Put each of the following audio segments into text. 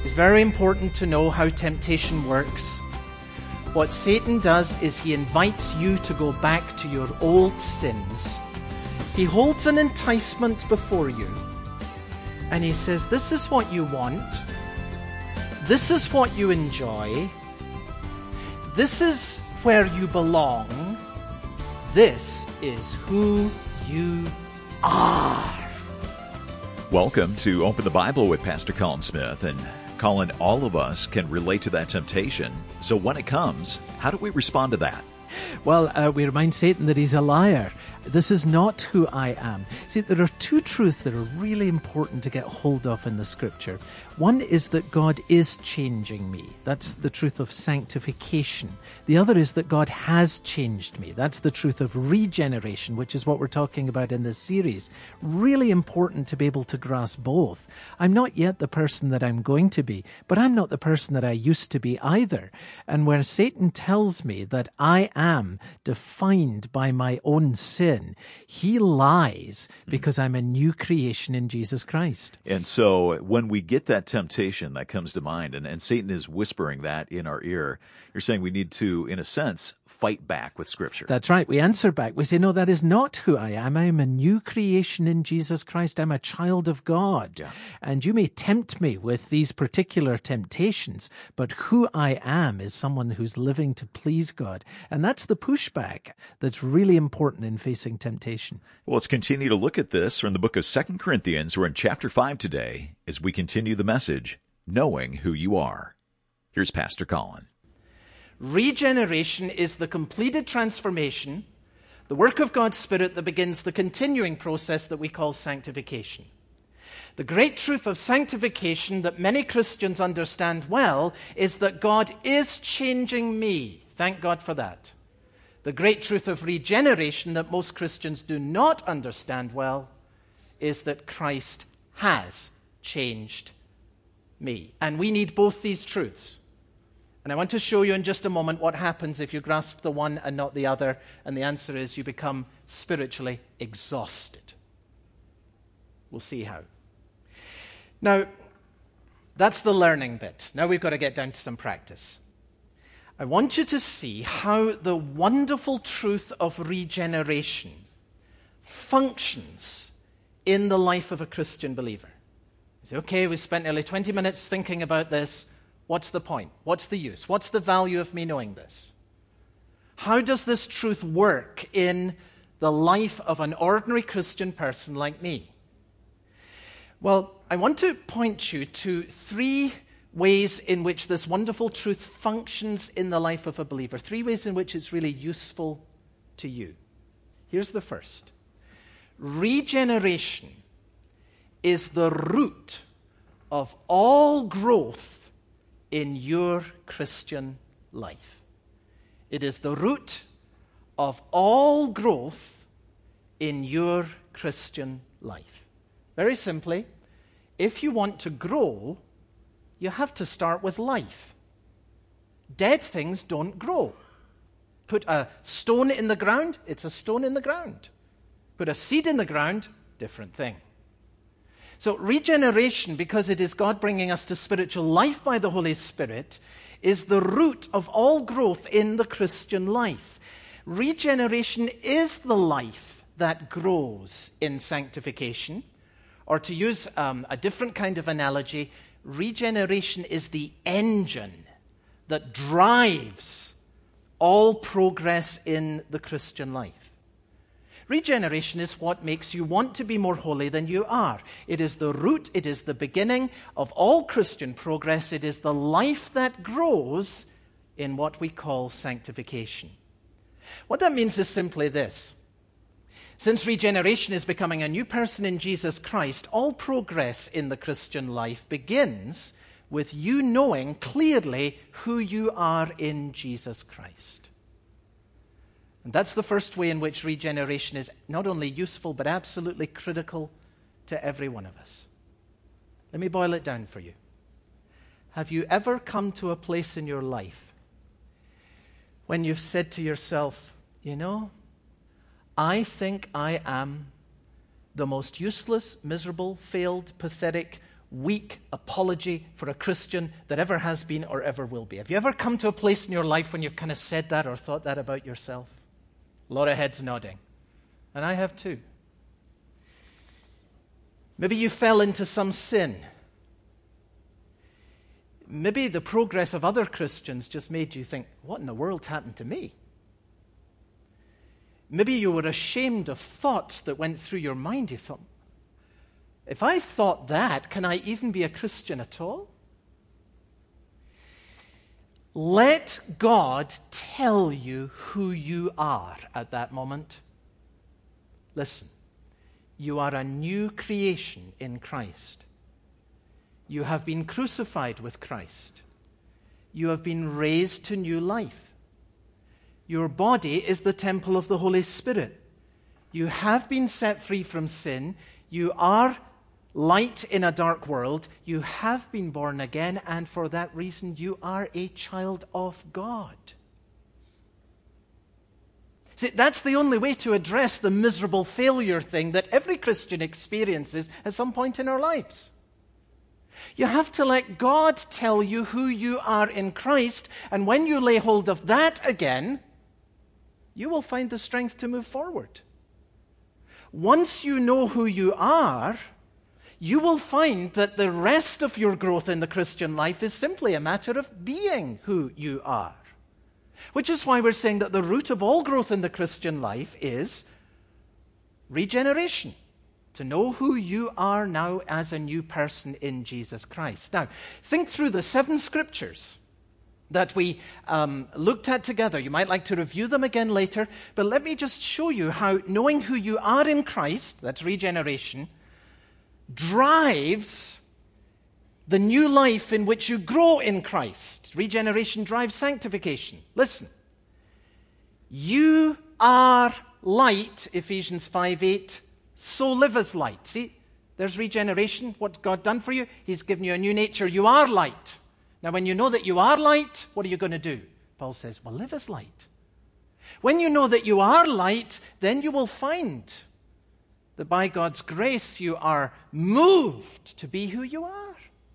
Very important to know how temptation works. What Satan does is he invites you to go back to your old sins. He holds an enticement before you. And he says, this is what you want. This is what you enjoy. This is where you belong. This is who you are. Welcome to Open the Bible with Pastor Colin Smith. And Colin, all of us can relate to that temptation. So when it comes, how do we respond to that? Well, we remind Satan that he's a liar. This is not who I am. See, there are two truths that are really important to get hold of in the Scripture. One is that God is changing me. That's the truth of sanctification. The other is that God has changed me. That's the truth of regeneration, which is what we're talking about in this series. Really important to be able to grasp both. I'm not yet the person that I'm going to be, but I'm not the person that I used to be either. And where Satan tells me that I am defined by my own sin, he lies because I'm a new creation in Jesus Christ. And so when we get that temptation that comes to mind, and Satan is whispering that in our ear, you're saying we need to, in a sense, fight back with Scripture. That's right. We answer back. We say, no, that is not who I am. I am a new creation in Jesus Christ. I'm a child of God. Yeah. And you may tempt me with these particular temptations, but who I am is someone who's living to please God. And that's the pushback that's really important in facing temptation. Well, let's continue to look at this from the book of 2 Corinthians. We're in chapter 5 today as we continue the message, Knowing Who You Are. Here's Pastor Colin. Regeneration is the completed transformation, the work of God's Spirit that begins the continuing process that we call sanctification. The great truth of sanctification that many Christians understand well is that God is changing me. Thank God for that. The great truth of regeneration that most Christians do not understand well is that Christ has changed me. And we need both these truths. And I want to show you in just a moment what happens if you grasp the one and not the other. And the answer is you become spiritually exhausted. We'll see how. Now, that's the learning bit. Now we've got to get down to some practice. I want you to see how the wonderful truth of regeneration functions in the life of a Christian believer. You say, okay, we spent nearly 20 minutes thinking about this. What's the point? What's the use? What's the value of me knowing this? How does this truth work in the life of an ordinary Christian person like me? Well, I want to point you to three ways in which this wonderful truth functions in the life of a believer. Three ways in which it's really useful to you. Here's the first. Regeneration is the root of all growth in your Christian life. It is the root of all growth in your Christian life. Very simply, if you want to grow, you have to start with life. Dead things don't grow. Put a stone in the ground, it's a stone in the ground. Put a seed in the ground, different thing. So regeneration, because it is God bringing us to spiritual life by the Holy Spirit, is the root of all growth in the Christian life. Regeneration is the life that grows in sanctification. Or to use a different kind of analogy, regeneration is the engine that drives all progress in the Christian life. Regeneration is what makes you want to be more holy than you are. It is the root, it is the beginning of all Christian progress. It is the life that grows in what we call sanctification. What that means is simply this. Since regeneration is becoming a new person in Jesus Christ, all progress in the Christian life begins with you knowing clearly who you are in Jesus Christ. And that's the first way in which regeneration is not only useful, but absolutely critical to every one of us. Let me boil it down for you. Have you ever come to a place in your life when you've said to yourself, you know, I think I am the most useless, miserable, failed, pathetic, weak apology for a Christian that ever has been or ever will be. Have you ever come to a place in your life when you've kind of said that or thought that about yourself? A lot of heads nodding. And I have too. Maybe you fell into some sin. Maybe the progress of other Christians just made you think, what in the world happened to me? Maybe you were ashamed of thoughts that went through your mind. You thought, if I thought that, can I even be a Christian at all? Let God tell you who you are at that moment. Listen, you are a new creation in Christ. You have been crucified with Christ. You have been raised to new life. Your body is the temple of the Holy Spirit. You have been set free from sin. You are light in a dark world. You have been born again, and for that reason you are a child of God. See, that's the only way to address the miserable failure thing that every Christian experiences at some point in our lives. You have to let God tell you who you are in Christ, and when you lay hold of that again, you will find the strength to move forward. Once you know who you are, you will find that the rest of your growth in the Christian life is simply a matter of being who you are. Which is why we're saying that the root of all growth in the Christian life is regeneration. To know who you are now as a new person in Jesus Christ. Now, think through the 7 scriptures that we looked at together. You might like to review them again later, but let me just show you how knowing who you are in Christ, that's regeneration, drives the new life in which you grow in Christ. Regeneration drives sanctification. Listen. You are light, Ephesians 5:8, so live as light. See, there's regeneration. What God done for you? He's given you a new nature. You are light. Now, when you know that you are light, what are you going to do? Paul says, well, live as light. When you know that you are light, then you will find that by God's grace you are moved to be who you are.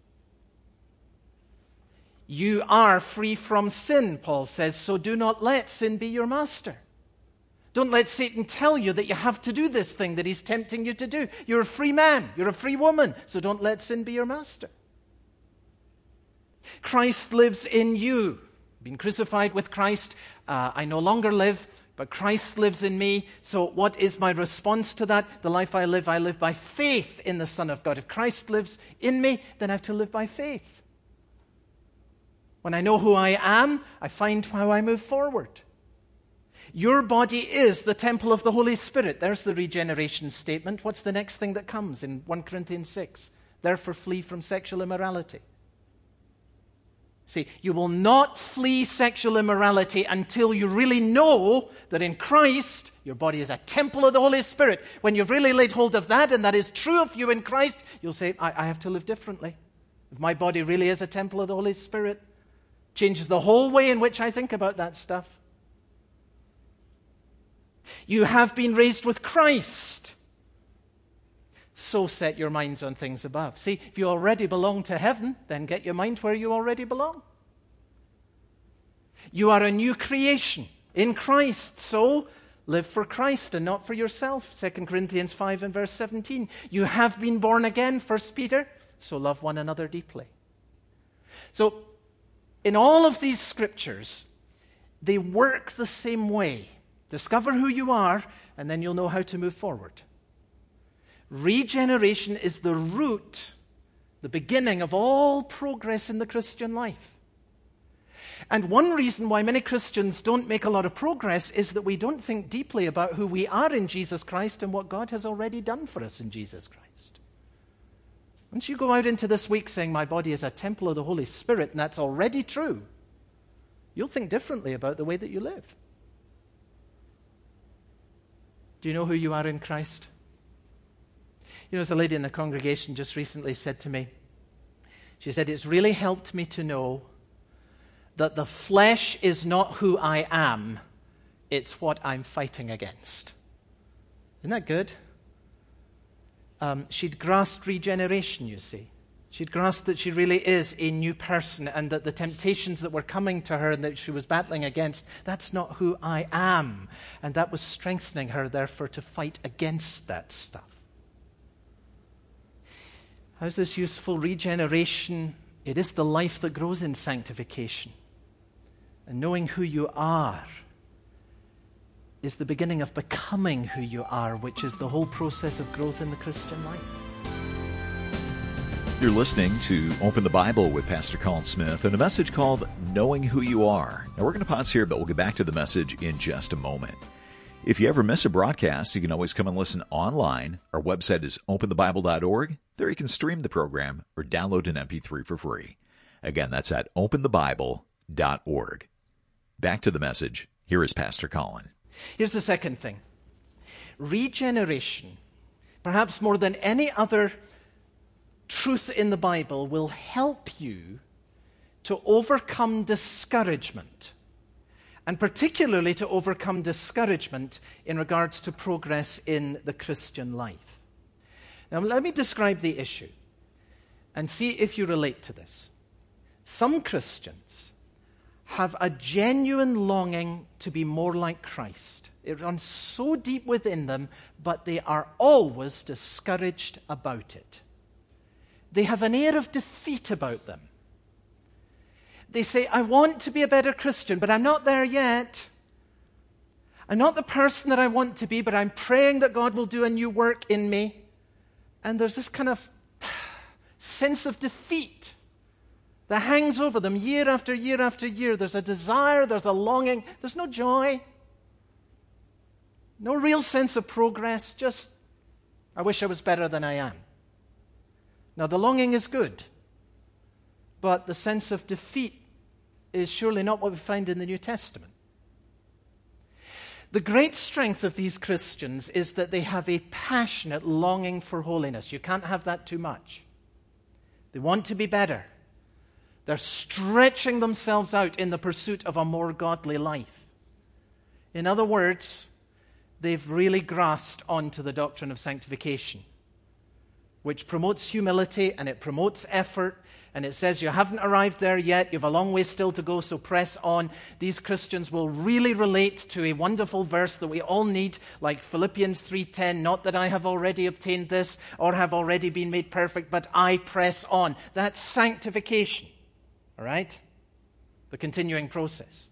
You are free from sin, Paul says, so do not let sin be your master. Don't let Satan tell you that you have to do this thing that he's tempting you to do. You're a free man, you're a free woman, so don't let sin be your master. Christ lives in you. Been crucified with Christ. I no longer live, but Christ lives in me. So what is my response to that? The life I live by faith in the Son of God. If Christ lives in me, then I have to live by faith. When I know who I am, I find how I move forward. Your body is the temple of the Holy Spirit. There's the regeneration statement. What's the next thing that comes in 1 Corinthians 6? Therefore flee from sexual immorality. See, you will not flee sexual immorality until you really know that in Christ, your body is a temple of the Holy Spirit. When you've really laid hold of that, and that is true of you in Christ, you'll say, I have to live differently. If my body really is a temple of the Holy Spirit, changes the whole way in which I think about that stuff. You have been raised with Christ. So set your minds on things above. See, if you already belong to heaven, then get your mind where you already belong. You are a new creation in Christ, so live for Christ and not for yourself. 2 Corinthians 5 and verse 17. You have been born again, 1 Peter, so love one another deeply. So, in all of these scriptures, they work the same way. Discover who you are, and then you'll know how to move forward. Regeneration is the root, the beginning of all progress in the Christian life. And one reason why many Christians don't make a lot of progress is that we don't think deeply about who we are in Jesus Christ and what God has already done for us in Jesus Christ. Once you go out into this week saying, my body is a temple of the Holy Spirit, and that's already true, you'll think differently about the way that you live. Do you know who you are in Christ? You know, as a lady in the congregation just recently said to me, she said, it's really helped me to know that the flesh is not who I am, it's what I'm fighting against. Isn't that good? She'd grasped regeneration, you see. She'd grasped that she really is a new person and that the temptations that were coming to her and that she was battling against, that's not who I am. And that was strengthening her, therefore, to fight against that stuff. How's this useful? Regeneration, it is the life that grows in sanctification. And knowing who you are is the beginning of becoming who you are, which is the whole process of growth in the Christian life. You're listening to Open the Bible with Pastor Colin Smith and a message called Knowing Who You Are. Now, we're going to pause here, but we'll get back to the message in just a moment. If you ever miss a broadcast, you can always come and listen online. Our website is openthebible.org. There you can stream the program or download an MP3 for free. Again, that's at openthebible.org. Back to the message. Here is Pastor Colin. Here's the second thing. Regeneration, perhaps more than any other truth in the Bible, will help you to overcome discouragement, and particularly to overcome discouragement in regards to progress in the Christian life. Now, let me describe the issue and see if you relate to this. Some Christians have a genuine longing to be more like Christ. It runs so deep within them, but they are always discouraged about it. They have an air of defeat about them. They say, I want to be a better Christian, but I'm not there yet. I'm not the person that I want to be, but I'm praying that God will do a new work in me. And there's this kind of sense of defeat that hangs over them year after year after year. There's a desire, there's a longing, there's no joy, no real sense of progress, just, I wish I was better than I am. Now, the longing is good, but the sense of defeat is surely not what we find in the New Testament. The great strength of these Christians is that they have a passionate longing for holiness. You can't have that too much. They want to be better. They're stretching themselves out in the pursuit of a more godly life. In other words, they've really grasped onto the doctrine of sanctification, which promotes humility and it promotes effort. And it says you haven't arrived there yet. You have a long way still to go, so press on. These Christians will really relate to a wonderful verse that we all need, like Philippians 3:10, not that I have already obtained this or have already been made perfect, but I press on. That's sanctification, all right? The continuing process.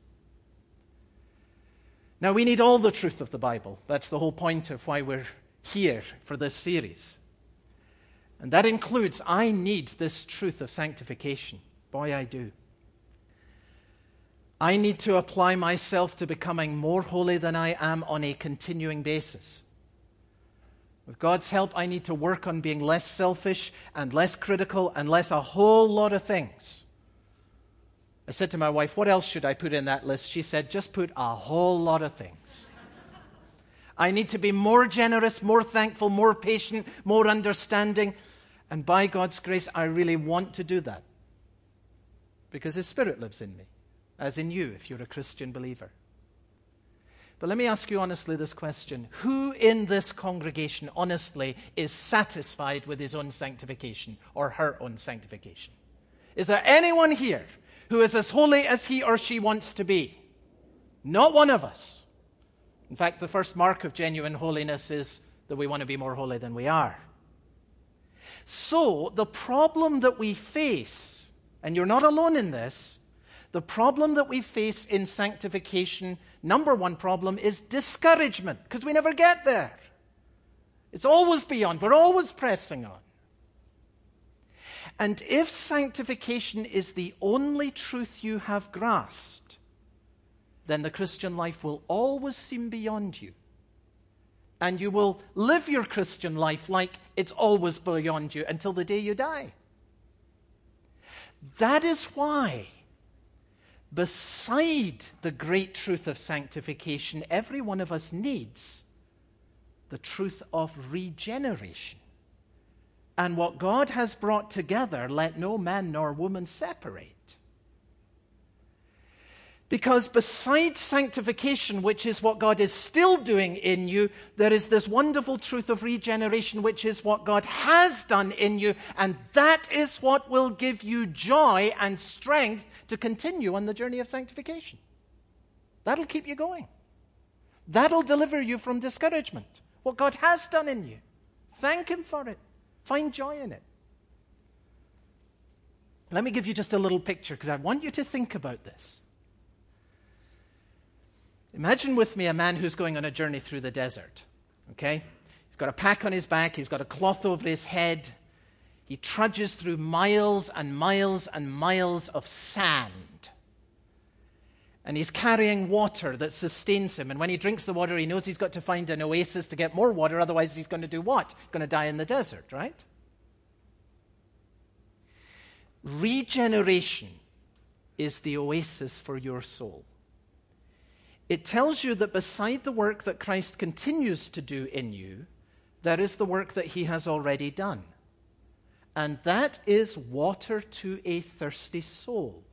Now, we need all the truth of the Bible. That's the whole point of why we're here for this series. And that includes, I need this truth of sanctification. Boy, I do. I need to apply myself to becoming more holy than I am on a continuing basis. With God's help, I need to work on being less selfish and less critical and less a whole lot of things. I said to my wife, what else should I put in that list? She said, just put a whole lot of things. I need to be more generous, more thankful, more patient, more understanding. And by God's grace, I really want to do that. Because His Spirit lives in me, as in you, if you're a Christian believer. But let me ask you honestly this question. Who in this congregation, honestly, is satisfied with his own sanctification or her own sanctification? Is there anyone here who is as holy as he or she wants to be? Not one of us. In fact, the first mark of genuine holiness is that we want to be more holy than we are. So, the problem that we face, and you're not alone in this, the problem that we face in sanctification, number one problem, is discouragement, because we never get there. It's always beyond. We're always pressing on. And if sanctification is the only truth you have grasped, then the Christian life will always seem beyond you. And you will live your Christian life like it's always beyond you until the day you die. That is why, beside the great truth of sanctification, every one of us needs the truth of regeneration. And what God has brought together, let no man nor woman separate. Because besides sanctification, which is what God is still doing in you, there is this wonderful truth of regeneration, which is what God has done in you, and that is what will give you joy and strength to continue on the journey of sanctification. That'll keep you going. That'll deliver you from discouragement. What God has done in you. Thank Him for it. Find joy in it. Let me give you just a little picture, because I want you to think about this. Imagine with me a man who's going on a journey through the desert, okay? He's got a pack on his back. He's got a cloth over his head. He trudges through miles and miles and miles of sand. And he's carrying water that sustains him. And when he drinks the water, he knows he's got to find an oasis to get more water. Otherwise, he's going to do what? He's going to die in the desert, right? Regeneration is the oasis for your soul. It tells you that beside the work that Christ continues to do in you, there is the work that He has already done. And that is water to a thirsty soul.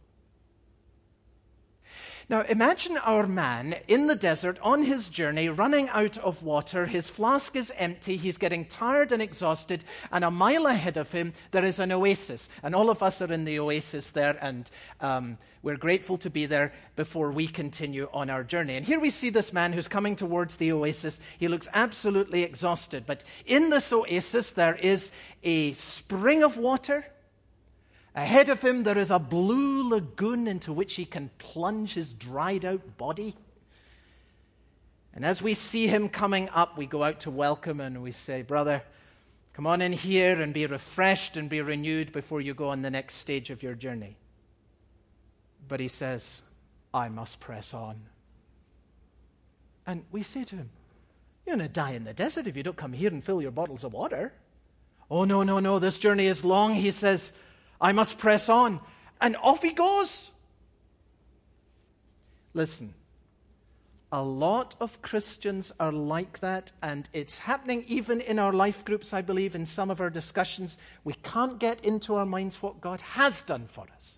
Now, imagine our man in the desert on his journey, running out of water. His flask is empty. He's getting tired and exhausted. And a mile ahead of him, there is an oasis. And all of us are in the oasis there. And we're grateful to be there before we continue on our journey. And here we see this man who's coming towards the oasis. He looks absolutely exhausted. But in this oasis, there is a spring of water. Ahead of him, there is a blue lagoon into which he can plunge his dried-out body. And as we see him coming up, we go out to welcome and we say, "Brother, come on in here and be refreshed and be renewed before you go on the next stage of your journey." But he says, "I must press on." And we say to him, "You're going to die in the desert if you don't come here and fill your bottles of water." "Oh, no, this journey is long," he says. "I must press on." And off he goes. Listen, a lot of Christians are like that, and it's happening even in our life groups, I believe, in some of our discussions. We can't get into our minds what God has done for us.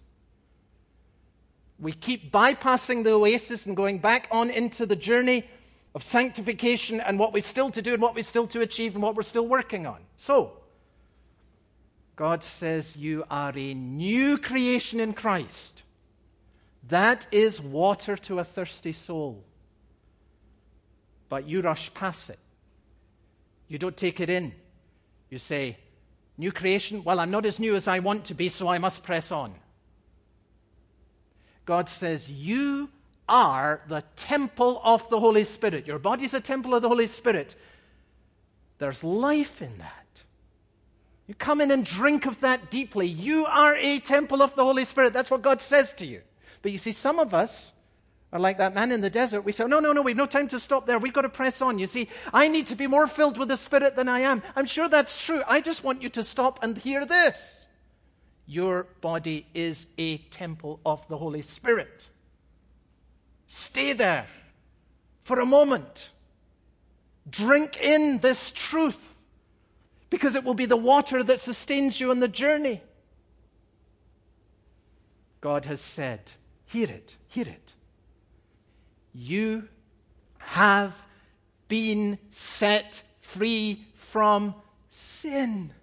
We keep bypassing the oasis and going back on into the journey of sanctification and what we've still to do and what we've still to achieve and what we're still working on. So, God says you are a new creation in Christ. That is water to a thirsty soul. But you rush past it. You don't take it in. You say, "New creation? Well, I'm not as new as I want to be, so I must press on." God says you are the temple of the Holy Spirit. Your body's a temple of the Holy Spirit. There's life in that. You come in and drink of that deeply. You are a temple of the Holy Spirit. That's what God says to you. But you see, some of us are like that man in the desert. We say, no, we've no time to stop there. We've got to press on. You see, I need to be more filled with the Spirit than I am. I'm sure that's true. I just want you to stop and hear this. Your body is a temple of the Holy Spirit. Stay there for a moment. Drink in this truth, because it will be the water that sustains you on the journey. God has said, hear it. You have been set free from sin.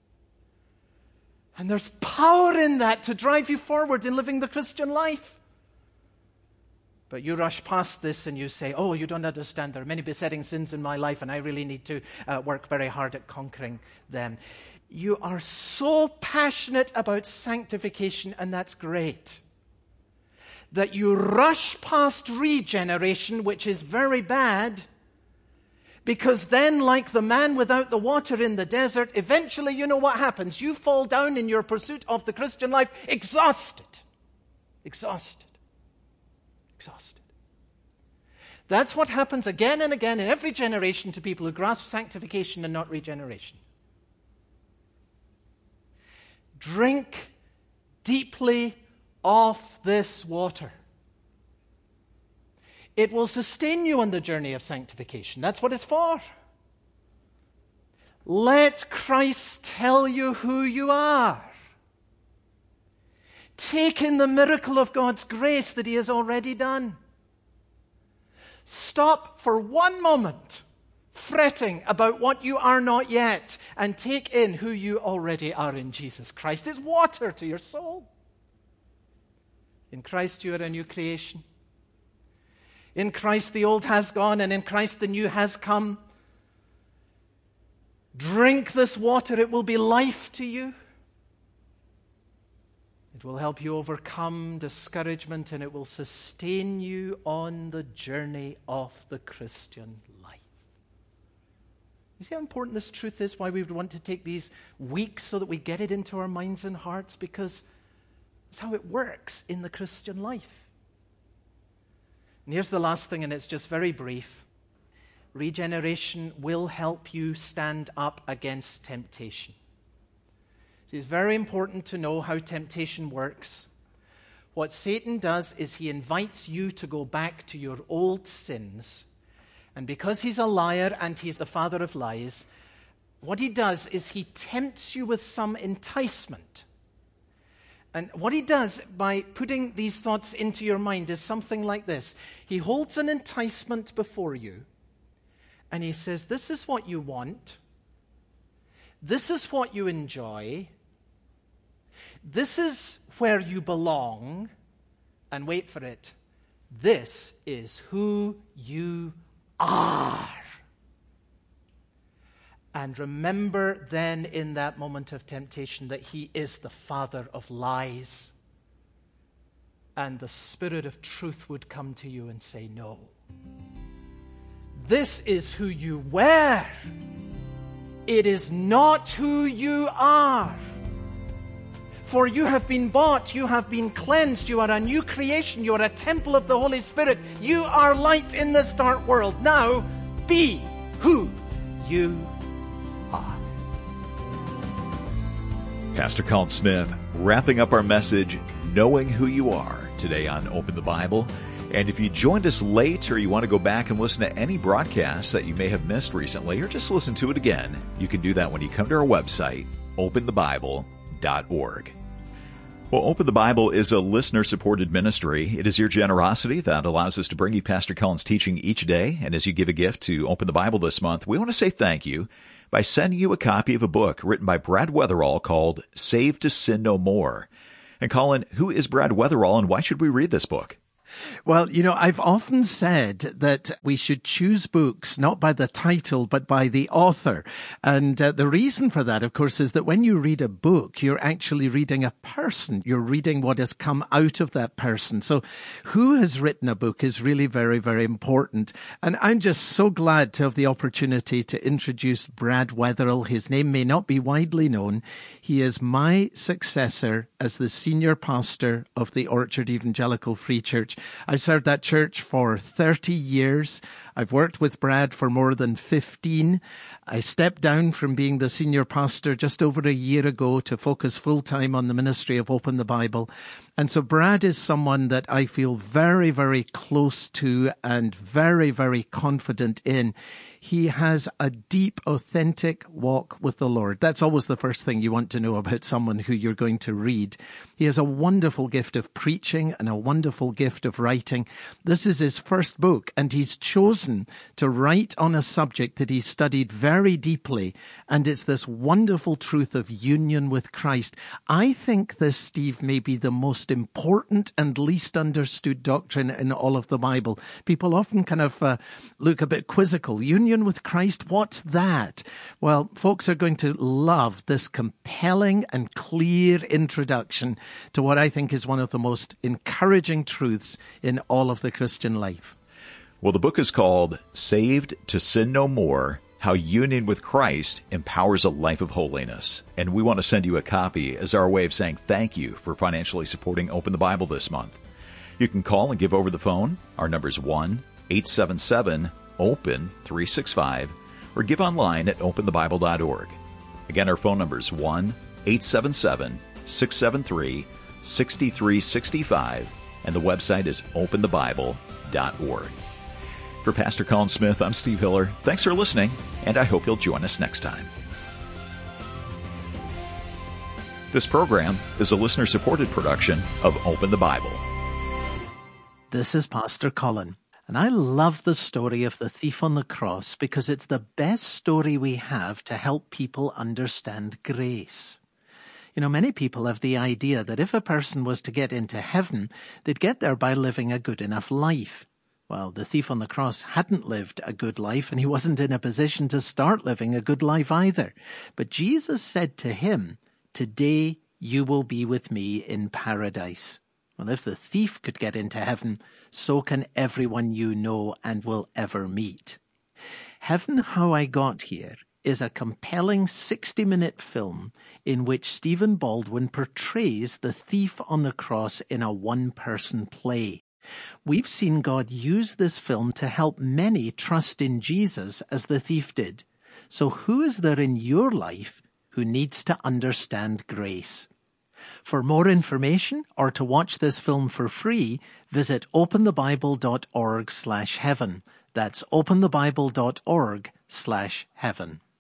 And there's power in that to drive you forward in living the Christian life. But you rush past this and you say, "Oh, you don't understand. There are many besetting sins in my life and I really need to work very hard at conquering them." You are so passionate about sanctification, and that's great, that you rush past regeneration, which is very bad, because then, like the man without the water in the desert, eventually you know what happens. You fall down in your pursuit of the Christian life exhausted. That's what happens again and again in every generation to people who grasp sanctification and not regeneration. Drink deeply of this water. It will sustain you on the journey of sanctification. That's what it's for. Let Christ tell you who you are. Take in the miracle of God's grace that he has already done. Stop for one moment fretting about what you are not yet and take in who you already are in Jesus Christ. It's water to your soul. In Christ you are a new creation. In Christ the old has gone, and in Christ the new has come. Drink this water, it will be life to you. It will help you overcome discouragement, and it will sustain you on the journey of the Christian life. You see how important this truth is, why we would want to take these weeks so that we get it into our minds and hearts, because it's how it works in the Christian life. And here's the last thing, and it's just very brief. Regeneration will help you stand up against temptation. It's very important to know how temptation works. What Satan does is he invites you to go back to your old sins. And because he's a liar and he's the father of lies, what he does is he tempts you with some enticement. And what he does by putting these thoughts into your mind is something like this. He holds an enticement before you, and he says, this is what you want. This is what you enjoy. This is where you belong. And wait for it. This is who you are. And remember then in that moment of temptation that he is the father of lies. And the Spirit of truth would come to you and say, no. This is who you were. It is not who you are. For you have been bought, you have been cleansed, you are a new creation, you are a temple of the Holy Spirit. You are light in this dark world. Now, be who you are. Pastor Colin Smith wrapping up our message, Knowing Who You Are, today on Open the Bible. And if you joined us late or you want to go back and listen to any broadcasts that you may have missed recently or just listen to it again, you can do that when you come to our website, openthebible.org. Well, Open the Bible is a listener-supported ministry. It is your generosity that allows us to bring you Pastor Colin's teaching each day. And as you give a gift to Open the Bible this month, we want to say thank you by sending you a copy of a book written by Brad Weatherall called Saved to Sin No More. And Colin, who is Brad Weatherall and why should we read this book? Well, I've often said that we should choose books not by the title, but by the author. And the reason for that, of course, is that when you read a book, you're actually reading a person. You're reading what has come out of that person. So who has written a book is really very, very important. And I'm just so glad to have the opportunity to introduce Brad Weatherall. His name may not be widely known. He is my successor as the senior pastor of the Orchard Evangelical Free Church. I've served that church for 30 years. I've worked with Brad for more than 15. I stepped down from being the senior pastor just over a year ago to focus full-time on the ministry of Open the Bible. And so Brad is someone that I feel very, very close to and very, very confident in. He has a deep, authentic walk with the Lord. That's always the first thing you want to know about someone who you're going to read. He has a wonderful gift of preaching and a wonderful gift of writing. This is his first book, and he's chosen to write on a subject that he studied very deeply, and it's this wonderful truth of union with Christ. I think this, Steve, may be the most important and least understood doctrine in all of the Bible. People often kind of look a bit quizzical. Union with Christ, what's that? Well, folks are going to love this compelling and clear introduction to what I think is one of the most encouraging truths in all of the Christian life. Well, the book is called Saved to Sin No More, How Union with Christ Empowers a Life of Holiness. And we want to send you a copy as our way of saying thank you for financially supporting Open the Bible this month. You can call and give over the phone. Our number is 1-877-OPEN-365 or give online at openthebible.org. Again, our phone number is 1-877-673-6365 and the website is openthebible.org. For Pastor Colin Smith, I'm Steve Hiller. Thanks for listening, and I hope you'll join us next time. This program is a listener-supported production of Open the Bible. This is Pastor Colin, and I love the story of the thief on the cross because it's the best story we have to help people understand grace. You know, many people have the idea that if a person was to get into heaven, they'd get there by living a good enough life. Well, the thief on the cross hadn't lived a good life, and he wasn't in a position to start living a good life either. But Jesus said to him, "Today you will be with me in paradise." Well, if the thief could get into heaven, so can everyone you know and will ever meet. Heaven, How I Got Here is a compelling 60-minute film in which Stephen Baldwin portrays the thief on the cross in a one-person play. We've seen God use this film to help many trust in Jesus as the thief did. So who is there in your life who needs to understand grace? For more information or to watch this film for free, visit openthebible.org/heaven. That's openthebible.org/heaven.